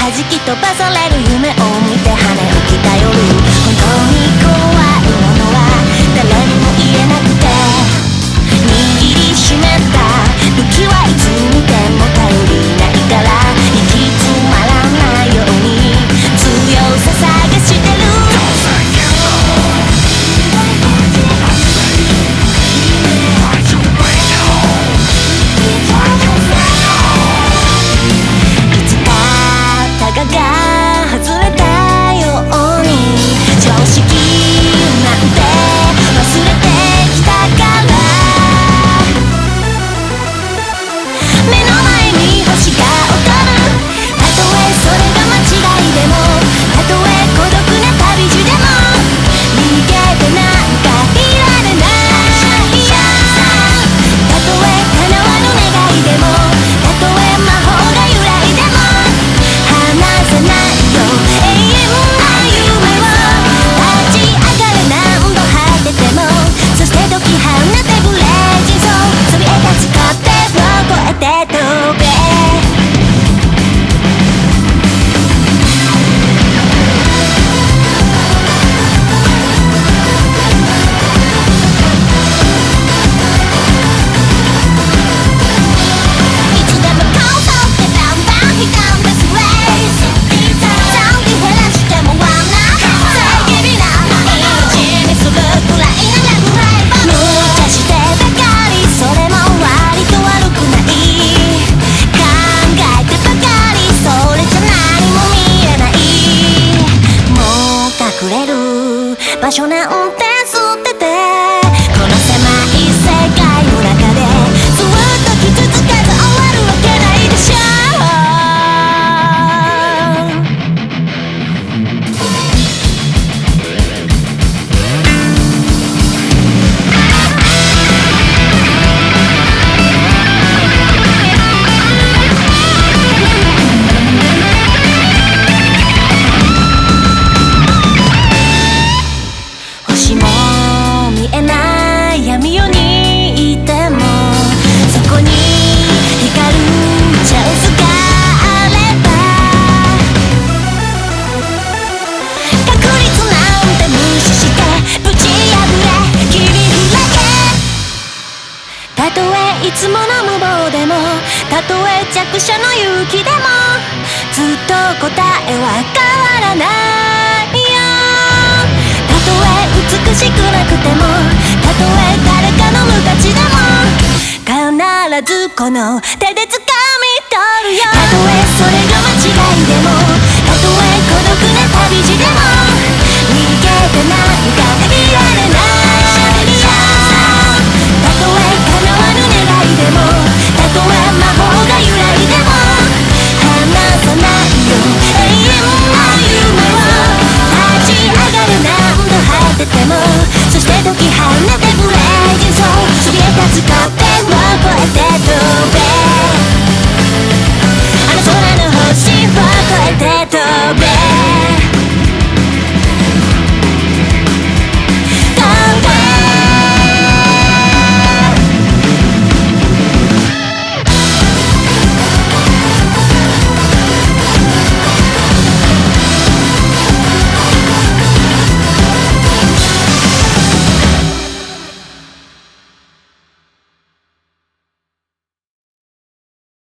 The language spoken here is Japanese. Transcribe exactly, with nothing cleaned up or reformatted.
弾き飛ばされる夢を見て羽を着た夜、本当に怖いものは誰にも言えなくて、握りしめた武器はいつ見ても頼りないから、行き詰まらないように強さ探してる。いつかタガが外れたように常識なんて忘れてきたから、目の前に星が踊る。たとえそれが間違いでも、たとえ孤独な旅路でも、逃げてなんかいられない。たとえ叶わぬ願いでも、たとえ魔法が揺らいでも、離さないよ永遠な夢を。立ち上がれ何度果てても、そして解き放てブレーキゾーン、そびえ立ち勝手を越えて飛べ。いつでもコントってバンバンひたんですレース、残機減らしてもワンナ正義な命にするくらいならぐらい無茶してばかり、それも割と悪くない。考えてばかり、それじゃ何も見えない。もう隠れる場所なんて捨てて、この狭い世界の中でずっと傷つかず終わるわけないでしょう。星も見えない闇夜にいても、そこに光るチャンスがあれば、確率なんて無視してぶち破れ切り開け。たとえいつもの無謀でも、たとえ弱者の勇気でも、ずっと答えは変わらないよ。たとえ美しくなくても、たとえ誰かの無価値でも、必ずこの手で掴